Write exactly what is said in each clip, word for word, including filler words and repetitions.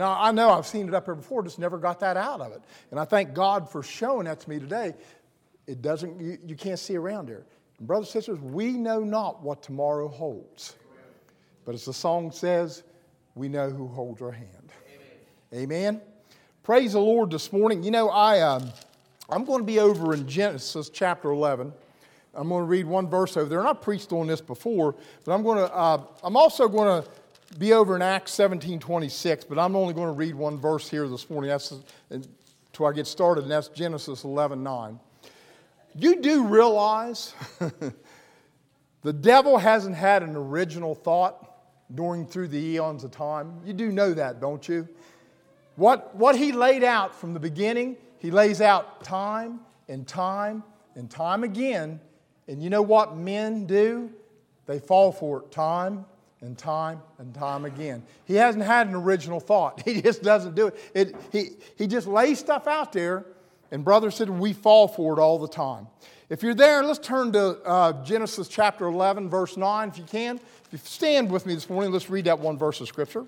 Now, I know I've seen it up here before, just never got that out of it. And I thank God for showing that to me today. It doesn't, you, you can't see around here. And brothers and sisters, we know not what tomorrow holds. But as the song says, we know who holds our hand. Amen. Amen. Praise the Lord this morning. You know, I, um, I'm going to be over in Genesis chapter eleven. I'm going to read one verse over there. And I've preached on this before, but I'm going to, uh, I'm also going to be over in Acts seventeen twenty-six, but I'm only going to read one verse here this morning. That's until I get started, and that's Genesis eleven nine. You do realize the devil hasn't had an original thought during through the eons of time. You do know that, don't you? What, what he laid out from the beginning, he lays out time and time and time again. And you know what men do? They fall for it time and time and time again. He hasn't had an original thought. He just doesn't do it. it he, he just lays stuff out there, and brother said we fall for it all the time. If you're there, let's turn to uh, Genesis chapter eleven, verse nine, if you can. If you stand with me this morning, let's read that one verse of Scripture.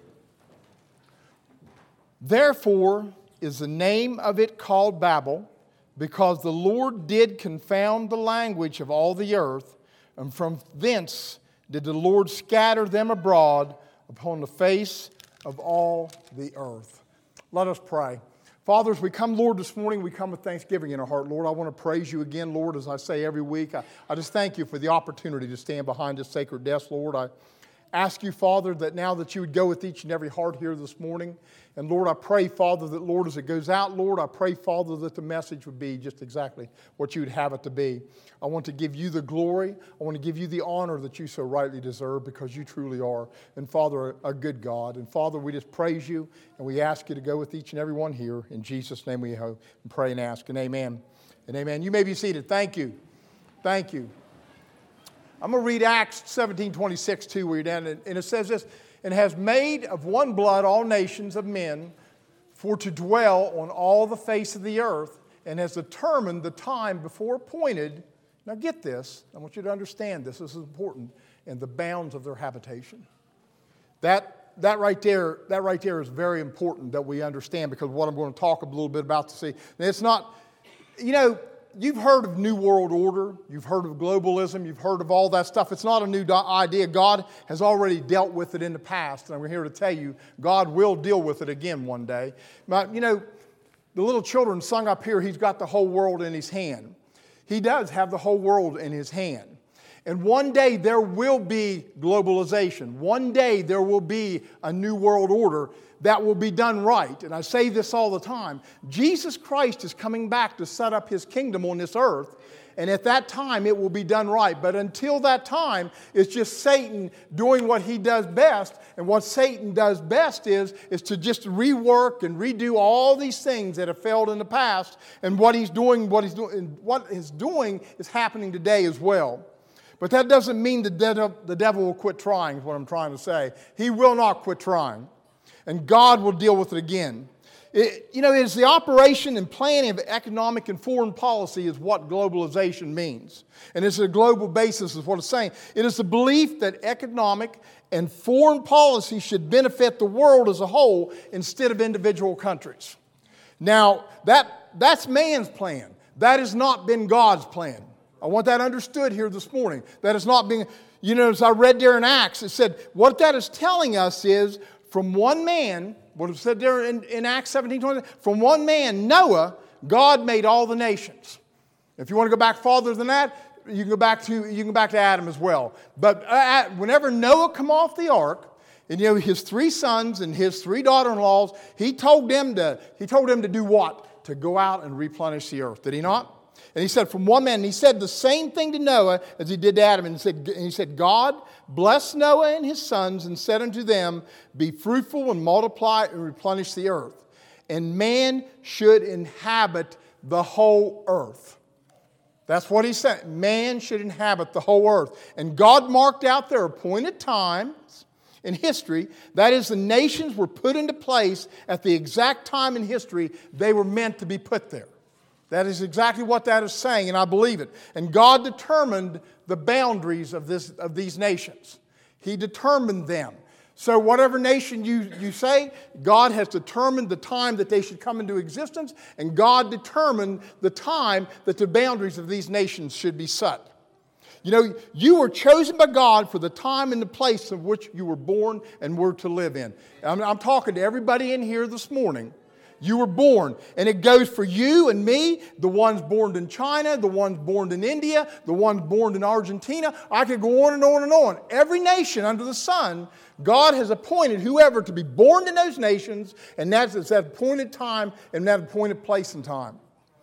Therefore is the name of it called Babel, because the Lord did confound the language of all the earth, and from thence did the Lord scatter them abroad upon the face of all the earth. Let us pray. Father, as we come, Lord, this morning, we come with thanksgiving in our heart. Lord, I want to praise you again, Lord, as I say every week. I, I just thank you for the opportunity to stand behind this sacred desk, Lord. I ask you, Father, that now that you would go with each and every heart here this morning. And Lord, I pray, Father, that, Lord, as it goes out, Lord, I pray, Father, that the message would be just exactly what you would have it to be. I want to give you the glory. I want to give you the honor that you so rightly deserve, because you truly are, and Father, a good God. And Father, we just praise you, and we ask you to go with each and every one here. In Jesus' name we hope and pray and ask, and amen. And amen. You may be seated. Thank you. Thank you. I'm going to read Acts seventeen twenty-six too, where you're down, and it says this, and has made of one blood all nations of men for to dwell on all the face of the earth, and has determined the time before appointed. Now get this, I want you to understand this, this is important, and the bounds of their habitation. That, that, right there, that right there is very important that we understand, because what I'm going to talk a little bit about to see. And it's not, you know, you've heard of New World Order, you've heard of globalism, you've heard of all that stuff. It's not a new idea. God has already dealt with it in the past, and I'm here to tell you, God will deal with it again one day. But, you know, the little children sung up here, he's got the whole world in his hand. He does have the whole world in his hand. And one day there will be globalization. One day there will be a new world order that will be done right. And I say this all the time. Jesus Christ is coming back to set up his kingdom on this earth. And at that time it will be done right. But until that time, it's just Satan doing what he does best. And what Satan does best is, is to just rework and redo all these things that have failed in the past. And what he's doing, what he's doing, and what he's doing is happening today as well. But that doesn't mean the devil, the devil will quit trying, is what I'm trying to say. He will not quit trying. And God will deal with it again. It, you know, it's the operation and planning of economic and foreign policy is what globalization means. And it's a global basis is what it's saying. It is the belief that economic and foreign policy should benefit the world as a whole instead of individual countries. Now, that, that's man's plan. That has not been God's plan. I want that understood here this morning. That is not being, you know, as I read there in Acts, it said, what that is telling us is, from one man, what it said there in, in Acts seventeen twenty, from one man, Noah, God made all the nations. If you want to go back farther than that, you can go back to you can go back to Adam as well. But uh, whenever Noah come off the ark, and you know his three sons and his three daughter-in-laws, he told them to he told them to do what? To go out and replenish the earth. Did he not? And he said, from one man, and he said the same thing to Noah as he did to Adam. And he said, and he said, God blessed Noah and his sons and said unto them, be fruitful and multiply and replenish the earth. And man should inhabit the whole earth. That's what he said. Man should inhabit the whole earth. And God marked out their appointed times in history. That is, the nations were put into place at the exact time in history they were meant to be put there. That is exactly what that is saying, and I believe it. And God determined the boundaries of, this, of these nations. He determined them. So whatever nation you, you say, God has determined the time that they should come into existence, and God determined the time that the boundaries of these nations should be set. You know, you were chosen by God for the time and the place of which you were born and were to live in. I'm, I'm talking to everybody in here this morning. You were born, and it goes for you and me, the ones born in China, the ones born in India, the ones born in Argentina. I could go on and on and on. Every nation under the sun, God has appointed whoever to be born in those nations, and that's at that appointed time and that appointed place and time.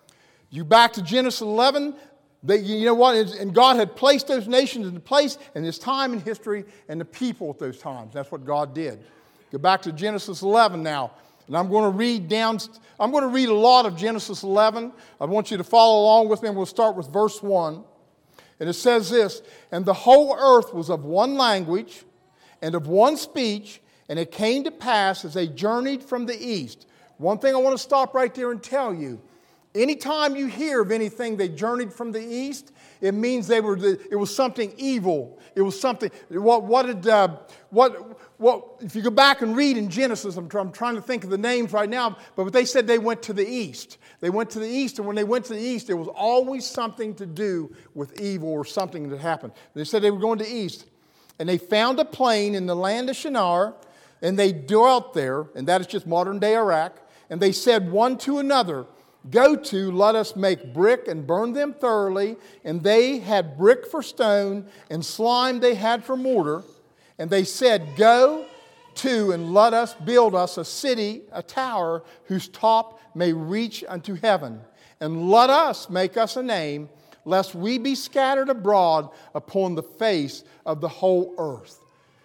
You back to Genesis eleven, that you know what, and God had placed those nations into place in His time in history and the people at those times. That's what God did. Go back to Genesis eleven now. And I'm going to read down, I'm going to read a lot of Genesis eleven. I want you to follow along with me, and we'll start with verse one. And it says this, "And the whole earth was of one language and of one speech, and it came to pass as they journeyed from the east." One thing I want to stop right there and tell you, anytime you hear of anything they journeyed from the east, it means they were. It was something evil. It was something. What? What did? Uh, what? What? If you go back and read in Genesis, I'm, I'm trying to think of the names right now. But they said they went to the east. They went to the east, and when they went to the east, there was always something to do with evil or something that happened. They said they were going to the east, and they found a plain in the land of Shinar, and they dwelt there, and that is just modern day Iraq. And they said one to another, "Go to, let us make brick and burn them thoroughly." And they had brick for stone, and slime they had for mortar. And they said, "Go to, and let us build us a city, a tower, whose top may reach unto heaven. And let us make us a name, lest we be scattered abroad upon the face of the whole earth."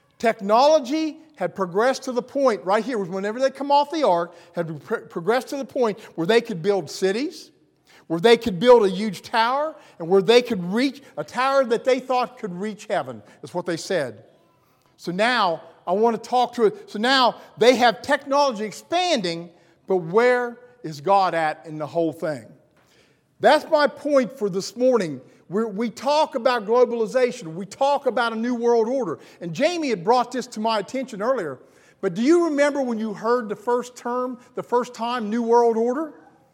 Technology had progressed to the point, right here, whenever they come off the ark, had progressed to the point where they could build cities, where they could build a huge tower, and where they could reach, a tower that they thought could reach heaven, is what they said. So now, I want to talk to it. So now, they have technology expanding, but where is God at in the whole thing? That's my point for this morning. We're, we talk about globalization. We talk about a new world order. And Jamie had brought this to my attention earlier. But do you remember when you heard the first term, the first time, New World Order?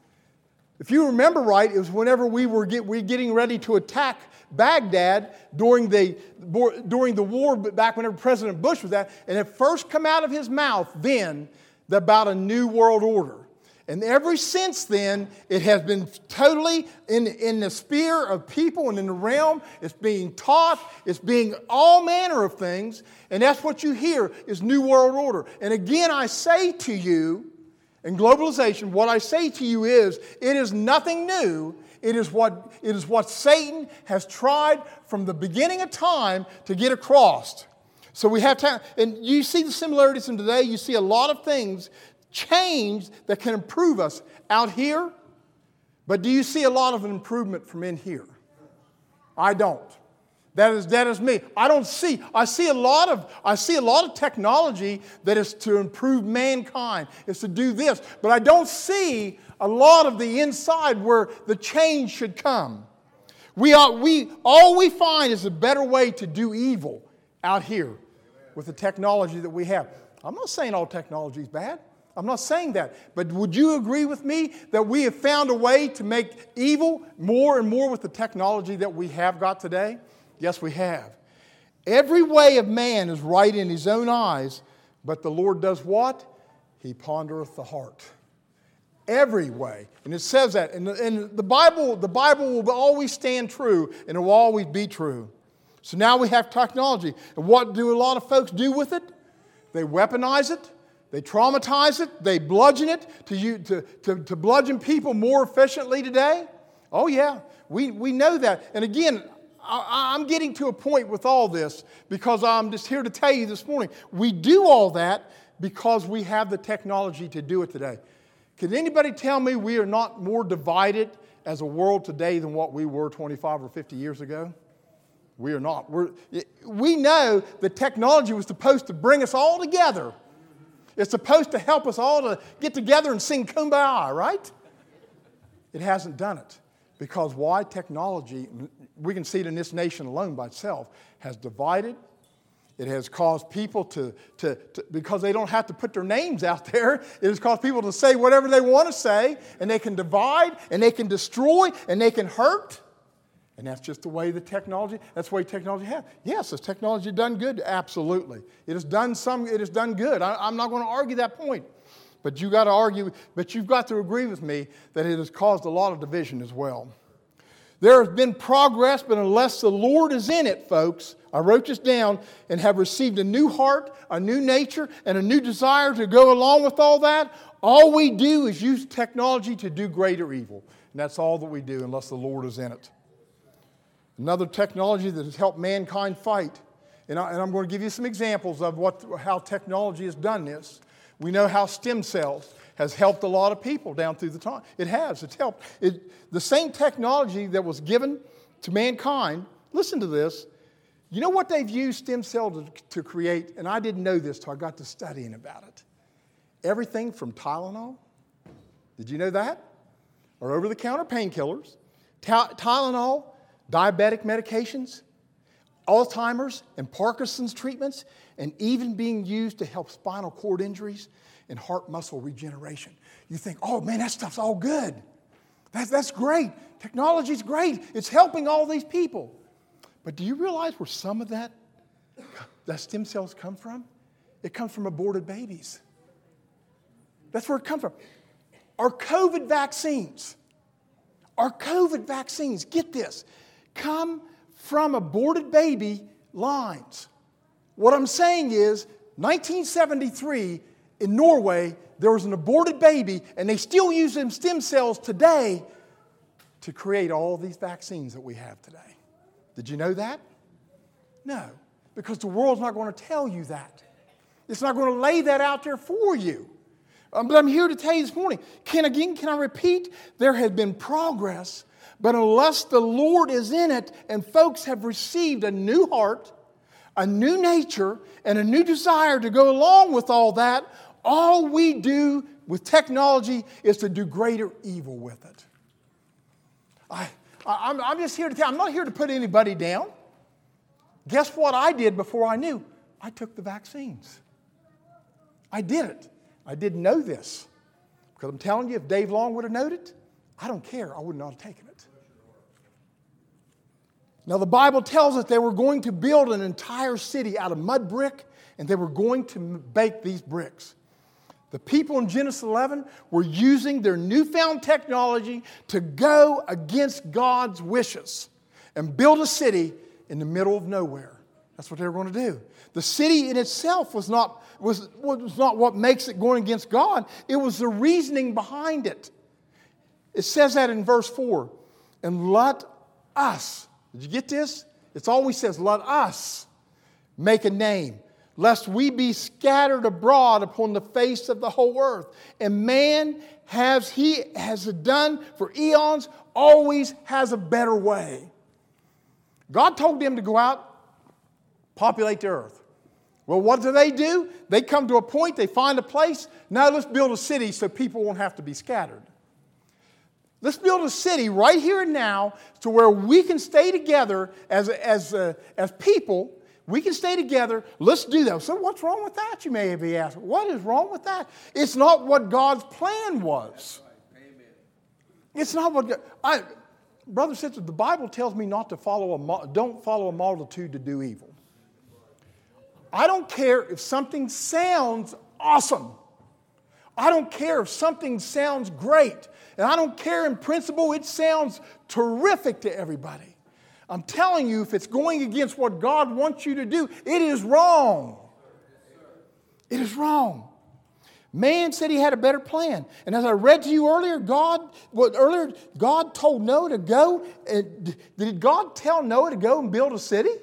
If you remember right, it was whenever we were, get, we were getting ready to attack Baghdad during the, during the war, back whenever President Bush was at. And it first come out of his mouth then about a new world order. And ever since then, it has been totally in, in the sphere of people and in the realm. It's being taught. It's being all manner of things. And that's what you hear is New World Order. And again, I say to you, in globalization, what I say to you is, it is nothing new. It is what, it is what Satan has tried from the beginning of time to get across. So we have time. And you see the similarities in today. You see a lot of things change that can improve us out here, but do you see a lot of an improvement from in here? I don't. That is that is me. I don't see. I see a lot of I see a lot of technology that is to improve mankind. It's to do this, but I don't see a lot of the inside where the change should come. We are we all we find is a better way to do evil out here with the technology that we have. I'm not saying all technology is bad. I'm not saying that. But would you agree with me that we have found a way to make evil more and more with the technology that we have got today? Yes, we have. Every way of man is right in his own eyes, but the Lord does what? He pondereth the heart. Every way. And it says that. And the, and the Bible, the Bible will always stand true, and it will always be true. So now we have technology. And what do a lot of folks do with it? They weaponize it. They traumatize it. They bludgeon it to, you, to, to, to bludgeon people more efficiently today. Oh, yeah. We, we know that. And again, I, I'm getting to a point with all this because I'm just here to tell you this morning. We do all that because we have the technology to do it today. Can anybody tell me we are not more divided as a world today than what we were twenty-five or fifty years ago? We are not. We're, we know that technology was supposed to bring us all together. It's supposed to help us all to get together and sing Kumbaya, right? It hasn't done it. Because why? Technology, we can see it in this nation alone by itself, has divided. It has caused people to, to, to, because they don't have to put their names out there, it has caused people to say whatever they want to say, and they can divide, and they can destroy, and they can hurt. And that's just the way the technology, that's the way technology has. Yes, has technology done good? Absolutely. It has done some, it has done good. I, I'm not going to argue that point. But you got to argue, but you've got to agree with me that it has caused a lot of division as well. There has been progress, but unless the Lord is in it, folks, I wrote this down, and have received a new heart, a new nature, and a new desire to go along with all that, all we do is use technology to do greater evil. And that's all that we do unless the Lord is in it. Another technology that has helped mankind fight, and, I, and I'm going to give you some examples of what, how technology has done this. We know how stem cells has helped a lot of people down through the time. It has. It's helped. It, the same technology that was given to mankind, listen to this. You know what they've used stem cells to, to create? And I didn't know this till I got to studying about it. Everything from Tylenol. Did you know that? Or over-the-counter painkillers. Ty- Tylenol, diabetic medications, Alzheimer's and Parkinson's treatments, and even being used to help spinal cord injuries and heart muscle regeneration. You think, oh man, that stuff's all good. That's, that's great. Technology's great. It's helping all these people. But do you realize where some of that, that stem cells come from? It comes from aborted babies. That's where it comes from. Our COVID vaccines, our COVID vaccines, get this, come from aborted baby lines. What I'm saying is, nineteen seventy-three, in Norway, there was an aborted baby, and they still use them stem cells today to create all these vaccines that we have today. Did you know that? No, because the world's not going to tell you that. It's not going to lay that out there for you. Um, but I'm here to tell you this morning, can again, can I repeat? There has been progress, but unless the Lord is in it and folks have received a new heart, a new nature, and a new desire to go along with all that, all we do with technology is to do greater evil with it. I, I, I'm, I'm just here to tell you, I'm not here to put anybody down. Guess what I did before I knew? I took the vaccines. I did it. I didn't know this. Because I'm telling you, if Dave Long would have known it, I don't care. I would not have taken it. Now, the Bible tells us they were going to build an entire city out of mud brick, and they were going to bake these bricks. The people in Genesis eleven were using their newfound technology to go against God's wishes and build a city in the middle of nowhere. That's what they were going to do. The city in itself was not, was, was not what makes it going against God. It was the reasoning behind it. It says that in verse four. And let us, did you get this? It always says, let us make a name, lest we be scattered abroad upon the face of the whole earth. And man, has he has done for eons, always has a better way. God told them to go out, populate the earth. Well, what do they do? They come to a point, they find a place. Now let's build a city so people won't have to be scattered. Let's build a city right here and now to where we can stay together as, as, uh, as people. We can stay together. Let's do that. So what's wrong with that, you may be asking? What is wrong with that? It's not what God's plan was. It's not what God... I, brothers and sisters, the Bible tells me not to follow a... Don't follow a multitude to do evil. I don't care if something sounds awesome. I don't care if something sounds great. And I don't care in principle, it sounds terrific to everybody. I'm telling you, if it's going against what God wants you to do, it is wrong. It is wrong. Man said he had a better plan. And as I read to you earlier, God, well, earlier, God told Noah to go. And did God tell Noah to go and build a city?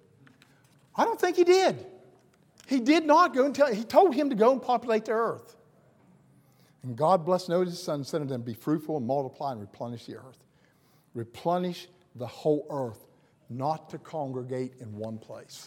I don't think he did. He did not go and tell, he told him to go and populate the earth. And God blessed Noah and his son, said unto them, be fruitful and multiply and replenish the earth. Replenish the whole earth, not to congregate in one place.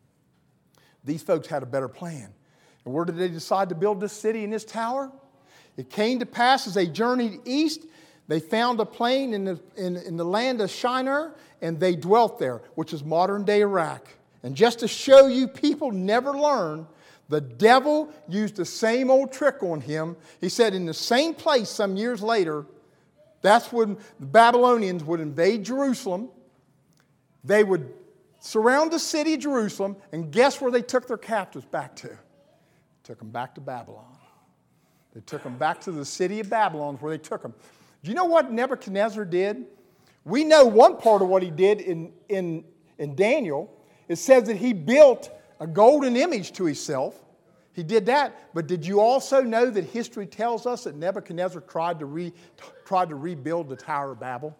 These folks had a better plan. And where did they decide to build this city and this tower? It came to pass as they journeyed east, they found a plain in the, in, in the land of Shinar, and they dwelt there, which is modern-day Iraq. And just to show you people never learn, the devil used the same old trick on him. He said in the same place some years later, that's when the Babylonians would invade Jerusalem. They would surround the city of Jerusalem, and guess where they took their captives back to? Took them back to Babylon. They took them back to the city of Babylon where they took them. Do you know what Nebuchadnezzar did? We know one part of what he did in, in, in Daniel. It says that he built a golden image to himself. He did that. But did you also know that history tells us that Nebuchadnezzar tried to, re, tried to rebuild the Tower of Babel?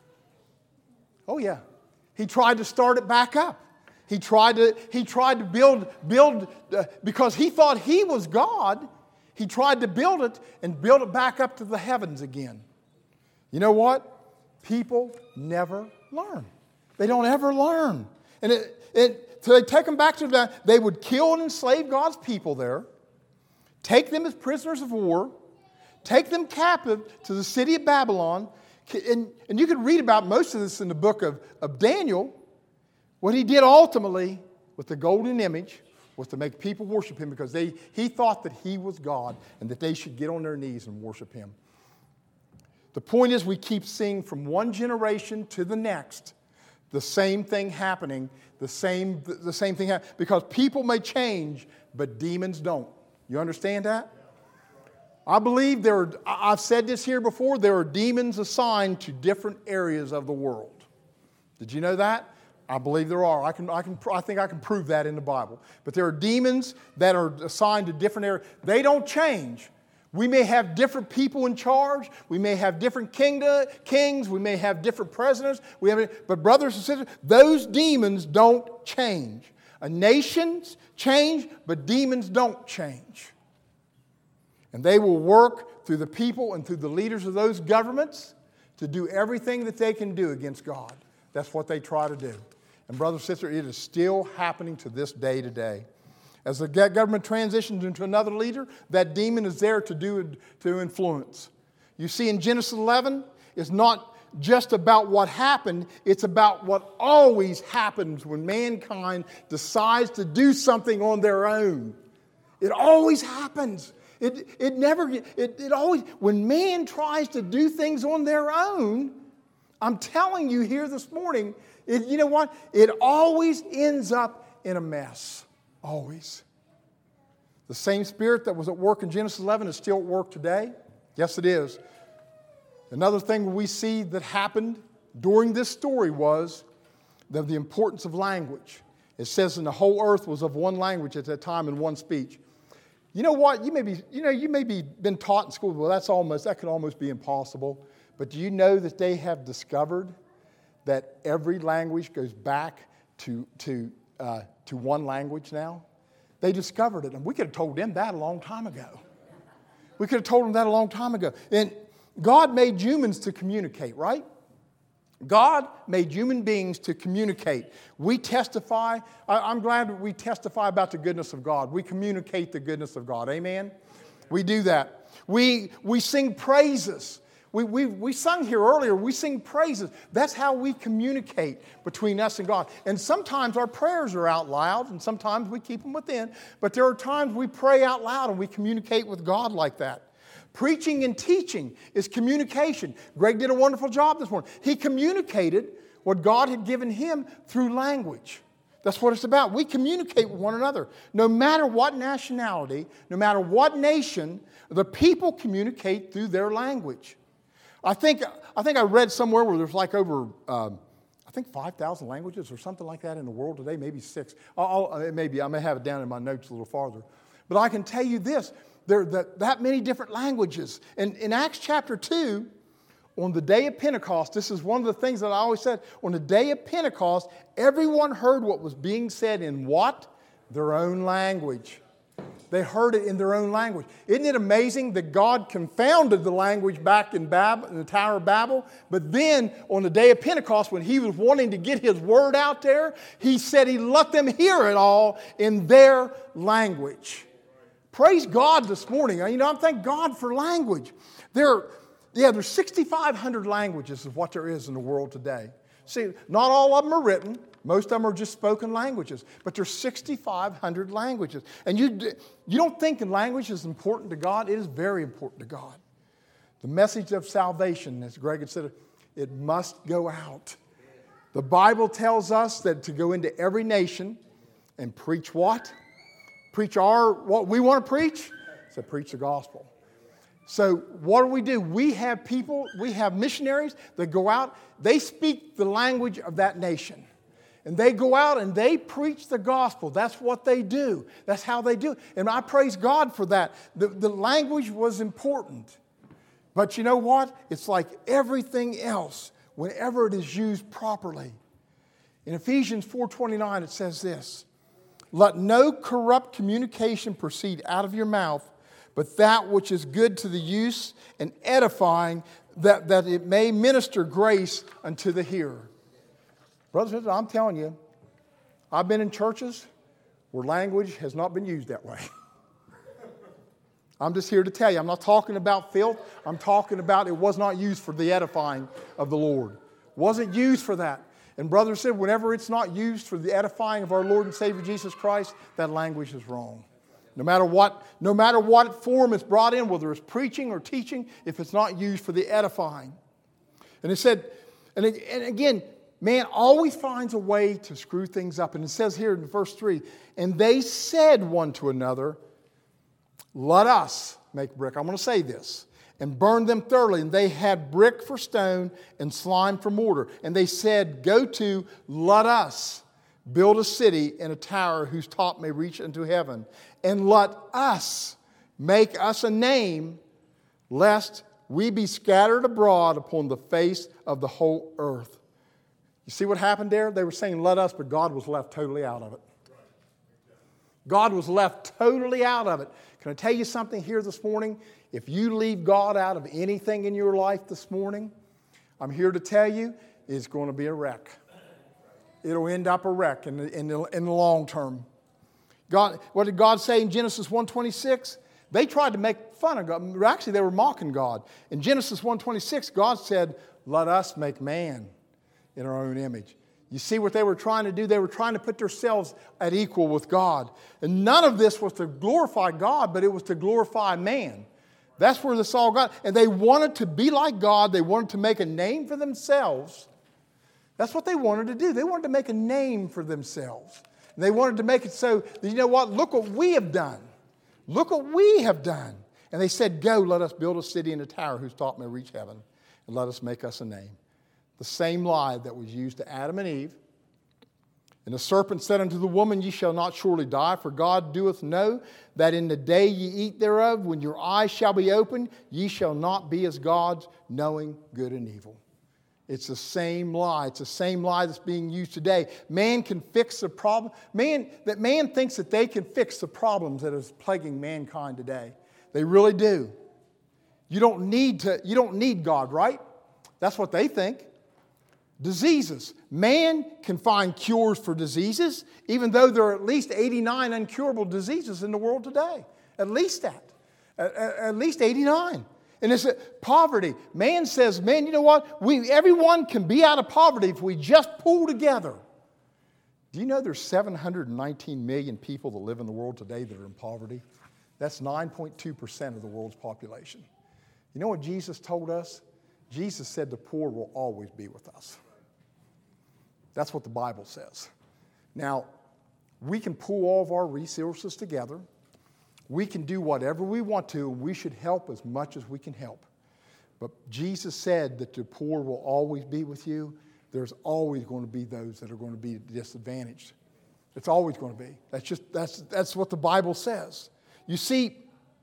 Oh, yeah. He tried to start it back up. He tried to, he tried to build, build uh, because he thought he was God. He tried to build it and build it back up to the heavens again. You know what? People never learn. They don't ever learn. And it, it, so they take them back to that. They would kill and enslave God's people there, take them as prisoners of war, take them captive to the city of Babylon. And, and you can read about most of this in the book of, of Daniel. What he did ultimately with the golden image was to make people worship him because they, he thought that he was God and that they should get on their knees and worship him. The point is we keep seeing from one generation to the next the same thing happening, the same, the same thing happening, because people may change, but demons don't. You understand that? I believe there are, I've said this here before, there are demons assigned to different areas of the world. Did you know that? I believe there are. I can, I can, I think I can prove that in the Bible. But there are demons that are assigned to different areas. They don't change. We may have different people in charge. We may have different kingdom, kings. We may have different presidents. We have, but brothers and sisters, those demons don't change. A nations change, but demons don't change. And they will work through the people and through the leaders of those governments to do everything that they can do against God. That's what they try to do. And brothers and sisters, it is still happening to this day today. As the government transitions into another leader, that demon is there to do to influence. You see, in Genesis eleven, it's not just about what happened, it's about what always happens when mankind decides to do something on their own. It always happens. It, it never, it, it always, when man tries to do things on their own, I'm telling you here this morning, it, you know what? It always ends up in a mess. Always. The same spirit that was at work in Genesis eleven is still at work today. Yes, it is. Another thing we see that happened during this story was the, the importance of language. It says, "And the whole earth was of one language at that time and one speech." You know what? You may be, you know, you may be been taught in school. Well, that's almost that could almost be impossible. But do you know that they have discovered that every language goes back to to uh, to one language now? They discovered it, and we could have told them that a long time ago. We could have told them that a long time ago. And God made humans to communicate, right? God made human beings to communicate. We testify. I'm glad we testify about the goodness of God. We communicate the goodness of God. Amen? We do that. We, we sing praises. We, we, we sung here earlier. We sing praises. That's how we communicate between us and God. And sometimes our prayers are out loud, and sometimes we keep them within. But there are times we pray out loud and we communicate with God like that. Preaching and teaching is communication. Greg did a wonderful job this morning. He communicated what God had given him through language. That's what it's about. We communicate with one another. No matter what nationality, no matter what nation, the people communicate through their language. I think I think I read somewhere where there's like over, um, I think five thousand languages or something like that in the world today, maybe six. I'll, I'll, maybe I may have it down in my notes a little farther. But I can tell you this. There are that, that many different languages. And in Acts chapter two, on the day of Pentecost, this is one of the things that I always said. On the day of Pentecost, everyone heard what was being said in what? Their own language. They heard it in their own language. Isn't it amazing that God confounded the language back in, Bab- in the Tower of Babel? But then on the day of Pentecost, when he was wanting to get his word out there, he said he let them hear it all in their language. Praise God this morning. You know, I thank God for language. There, yeah, there's sixty-five hundred languages is what there is in the world today. See, not all of them are written. Most of them are just spoken languages. But there's sixty-five hundred languages. And you, you don't think language is important to God? It is very important to God. The message of salvation, as Greg had said, it must go out. The Bible tells us that to go into every nation and preach what? Preach our, what we want to preach? So preach the gospel. So what do we do? We have people, we have missionaries that go out. They speak the language of that nation. And they go out and they preach the gospel. That's what they do. That's how they do it. And I praise God for that. The, the language was important. But you know what? It's like everything else whenever it is used properly. In Ephesians four twenty-nine it says this, let no corrupt communication proceed out of your mouth, but that which is good to the use and edifying, that, that it may minister grace unto the hearer. Brothers and sisters, I'm telling you, I've been in churches where language has not been used that way. I'm just here to tell you, I'm not talking about filth. I'm talking about it was not used for the edifying of the Lord. Wasn't used for that. And brothers said, whenever it's not used for the edifying of our Lord and Savior Jesus Christ, that language is wrong. No matter what, no matter what form it's brought in, whether it's preaching or teaching, if it's not used for the edifying. And it said, and, it, and again, man always finds a way to screw things up. And it says here in verse three, and they said one to another, let us make brick. I'm going to say this. And burn them thoroughly. And they had brick for stone and slime for mortar. And they said, go to, let us build a city and a tower whose top may reach into heaven. And let us make us a name, lest we be scattered abroad upon the face of the whole earth. You see what happened there? They were saying, let us, but God was left totally out of it. God was left totally out of it. Can I tell you something here this morning? If you leave God out of anything in your life this morning, I'm here to tell you, it's going to be a wreck. It'll end up a wreck in the, in the, in the long term. God, what did God say in Genesis one twenty-six? They tried to make fun of God. Actually, they were mocking God. In Genesis one twenty-six, God said, let us make man in our own image. You see what they were trying to do? They were trying to put themselves at equal with God. And none of this was to glorify God, but it was to glorify man. That's where this all got. And they wanted to be like God. They wanted to make a name for themselves. That's what they wanted to do. They wanted to make a name for themselves. And they wanted to make it so that, you know what? Look what we have done. Look what we have done. And they said, go, let us build a city and a tower whose top may reach heaven. And let us make us a name. The same lie that was used to Adam and Eve. And the serpent said unto the woman, ye shall not surely die, for God doeth know that in the day ye eat thereof, when your eyes shall be opened, ye shall not be as gods, knowing good and evil. It's the same lie. It's the same lie that's being used today. Man can fix the problem. Man, that man thinks that they can fix the problems that is plaguing mankind today. They really do. You don't need to, you don't need God, right? That's what they think. Diseases. Man can find cures for diseases, even though there are at least eighty-nine incurable diseases in the world today. At least that. At, at least eighty-nine. And it's poverty. Man says, man, you know what? We, everyone can be out of poverty if we just pull together. Do you know there's seven hundred nineteen million people that live in the world today that are in poverty? That's nine point two percent of the world's population. You know what Jesus told us? Jesus said the poor will always be with us. That's what the Bible says. Now, we can pool all of our resources together. We can do whatever we want to, and we should help as much as we can help. But Jesus said that the poor will always be with you. There's always going to be those that are going to be disadvantaged. It's always going to be. That's just that's that's what the Bible says. You see,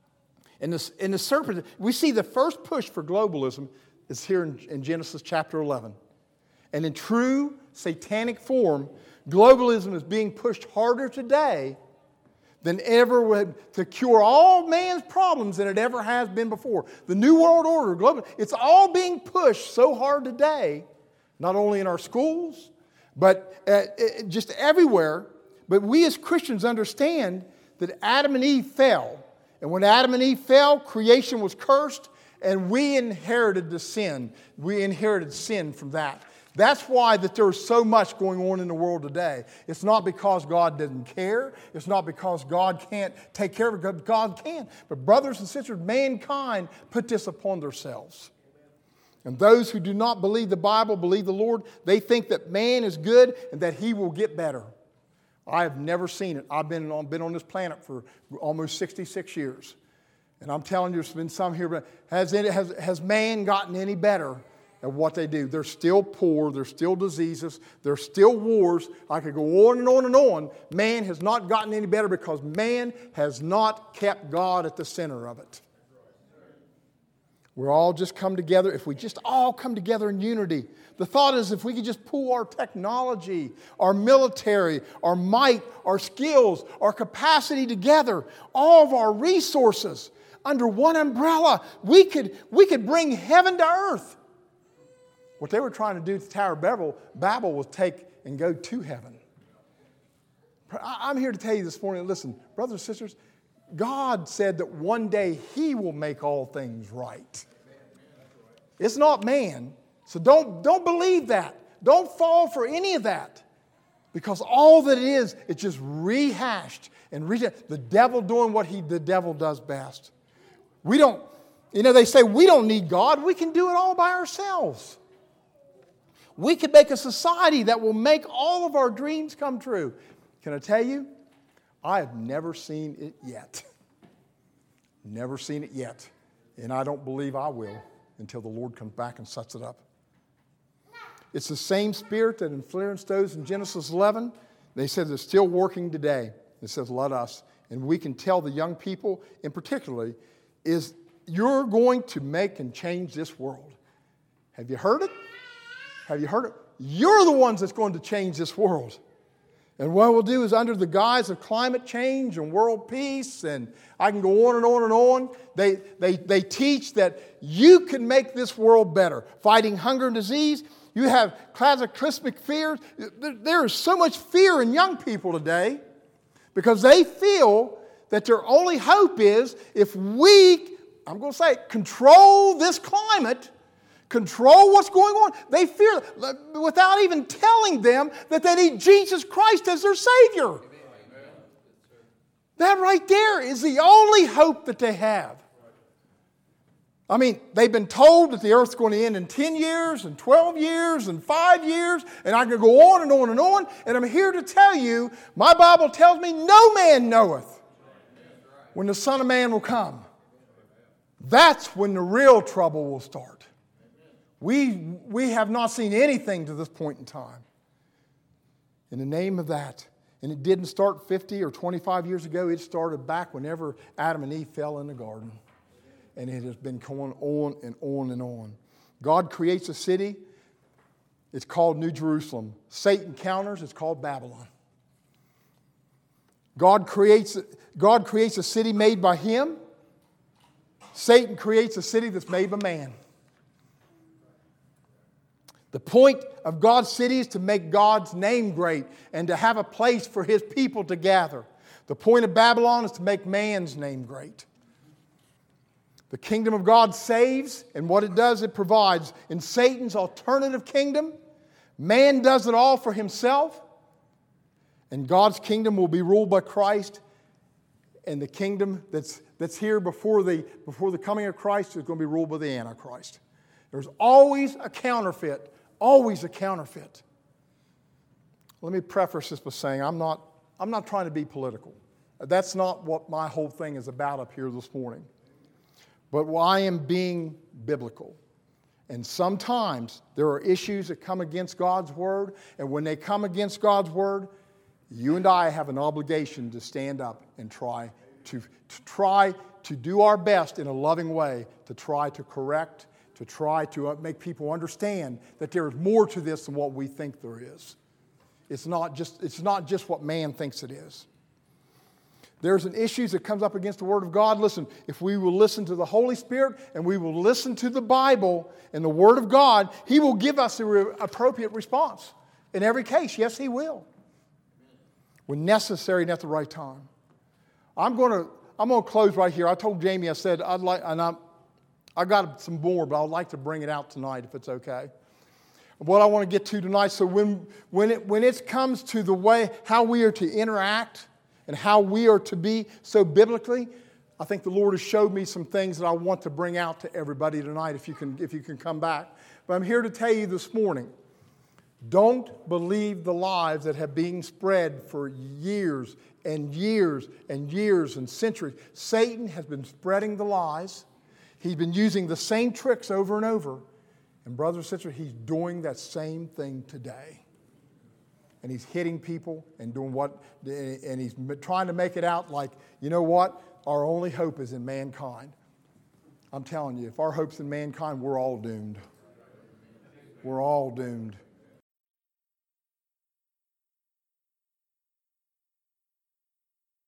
in the, in the serpent, we see the first push for globalism is here in, in Genesis chapter eleven. And in true satanic form, globalism is being pushed harder today than ever would to cure all man's problems than it ever has been before. The New World Order, global, it's all being pushed so hard today, not only in our schools, but uh, just everywhere. But we as Christians understand that Adam and Eve fell. And when Adam and Eve fell, creation was cursed, and we inherited the sin. We inherited sin from that. That's why that there's so much going on in the world today. It's not because God doesn't care. It's not because God can't take care of it, because God can. But brothers and sisters, mankind put this upon themselves. And those who do not believe the Bible, believe the Lord, they think that man is good and that he will get better. I have never seen it. I've been on, been on this planet for almost sixty-six years. And I'm telling you, there's been some here, but has, it, has, has man gotten any better at what they do? They're still poor. There's still diseases. There's still wars. I could go on and on and on. Man has not gotten any better because man has not kept God at the center of it. We're all just come together. If we just all come together in unity. The thought is if we could just pool our technology, our military, our might, our skills, our capacity together, all of our resources under one umbrella, we could, we could bring heaven to earth. What they were trying to do to the Tower of Babel, Babel was take and go to heaven. I'm here to tell you this morning, listen, brothers and sisters, God said that one day He will make all things right. It's not man. So don't, don't believe that. Don't fall for any of that. Because all that it is, it's just rehashed and rehashed. The devil doing what he, the devil does best. We don't, you know, they say we don't need God. We can do it all by ourselves. We can make a society that will make all of our dreams come true. Can I tell you? I have never seen it yet. Never seen it yet. And I don't believe I will until the Lord comes back and sets it up. It's the same spirit that influenced those in Genesis eleven. They said it's still working today. It says, let us. And we can tell the young people, in particularly, is you're going to make and change this world. Have you heard it? Have you heard it? You're the ones that's going to change this world. And what we'll do is under the guise of climate change and world peace, and I can go on and on and on, they, they, they teach that you can make this world better. Fighting hunger and disease, you have cataclysmic fears. There, there is so much fear in young people today because they feel that their only hope is if we, I'm going to say it, control this climate, control what's going on. They fear without even telling them that they need Jesus Christ as their Savior. Amen. That right there is the only hope that they have. I mean, they've been told that the earth's going to end in ten years and twelve years and five years, and I can go on and on and on, and I'm here to tell you, my Bible tells me no man knoweth when the Son of Man will come. That's when the real trouble will start. We, we have not seen anything to this point in time. In the name of that, and it didn't start fifty or twenty-five years ago, it started back whenever Adam and Eve fell in the garden. And it has been going on and on and on. God creates a city. It's called New Jerusalem. Satan counters. It's called Babylon. God creates, God creates a city made by Him. Satan creates a city that's made by man. The point of God's city is to make God's name great and to have a place for His people to gather. The point of Babylon is to make man's name great. The kingdom of God saves, and what it does, it provides. In Satan's alternative kingdom, man does it all for himself, and God's kingdom will be ruled by Christ, and the kingdom that's, that's here before the, before the coming of Christ is going to be ruled by the Antichrist. There's always a counterfeit, always a counterfeit. Let me preface this by saying I'm not, I'm not trying to be political. That's not what my whole thing is about up here this morning. But I am being biblical. And sometimes there are issues that come against God's Word. And when they come against God's Word, you and I have an obligation to stand up and try to, to try to do our best in a loving way to try to correct, to try to make people understand that there is more to this than what we think there is. It's not just, it's not just what man thinks it is. There's an issue that comes up against the Word of God. Listen, if we will listen to the Holy Spirit and we will listen to the Bible and the Word of God, He will give us the re- appropriate response. In every case, yes, He will. When necessary and at the right time. I'm going to I'm going to close right here. I told Jamie, I said, I'd like, and I'm, I got some more, but I'd like to bring it out tonight if it's okay. what I want to get to tonight. So when, when, it, when it comes to the way, how we are to interact and how we are to be so biblically, I think the Lord has showed me some things that I want to bring out to everybody tonight if you can, if you can come back. But I'm here to tell you this morning, don't believe the lies that have been spread for years and years and years and centuries. Satan has been spreading the lies. He's been using the same tricks over and over. And brothers and sisters, he's doing that same thing today. And he's hitting people and doing what, and he's trying to make it out like, you know what? Our only hope is in mankind. I'm telling you, if our hope's in mankind, we're all doomed. We're all doomed.